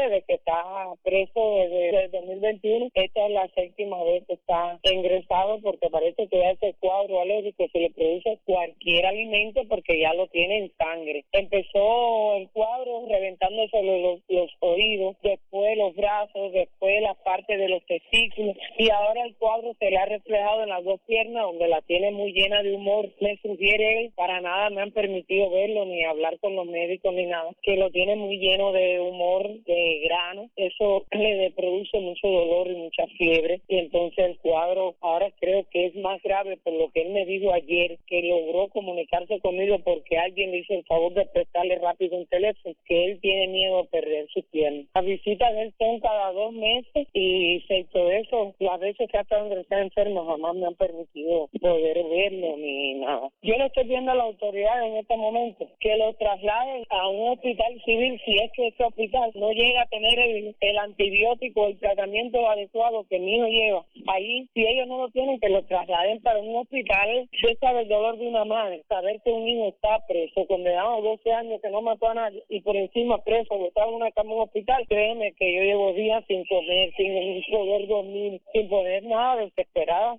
desde que está preso desde el 2021. Esta es la 7ª vez que está ingresado porque parece que ya ese cuadro alérgico se le produce cualquier alimento porque ya lo tiene en sangre. Empezó el cuadro reventándose los oídos, después los brazos, después la parte de los testículos y ahora el cuadro se le ha reflejado en las 2 piernas donde la tiene muy llena de humor. Me sugiere él, para nada me han permitido verlo ni hablar con los médicos ni nada, que lo tiene muy lleno de humor, de grano. Eso le produce mucho dolor y mucha fiebre y entonces el cuadro ahora creo que es más grave por lo que él me dijo ayer, que logró comunicarse conmigo porque alguien le hizo el favor de prestarle rápido un teléfono, que él tiene miedo a perder su pierna. Las visitas de él son cada 2 meses y excepto eso, las veces que ha estado enfermo jamás me han permitido poder verlo ni nada. Yo le estoy viendo a la autoridad en este momento que lo trasladen a un hospital civil si es que ese hospital no llega a tener el antibiótico, el tratamiento adecuado que mi hijo lleva. Ahí, si ellos no lo tienen, que lo trasladen para un hospital. Yo sabe el dolor de una madre, saber que un hijo está preso, condenado a 12 años, que no mató a nadie, y por encima preso, que está en una cama en un hospital. Créeme que yo llevo días sin comer, sin poder dormir, sin poder nada, desesperada.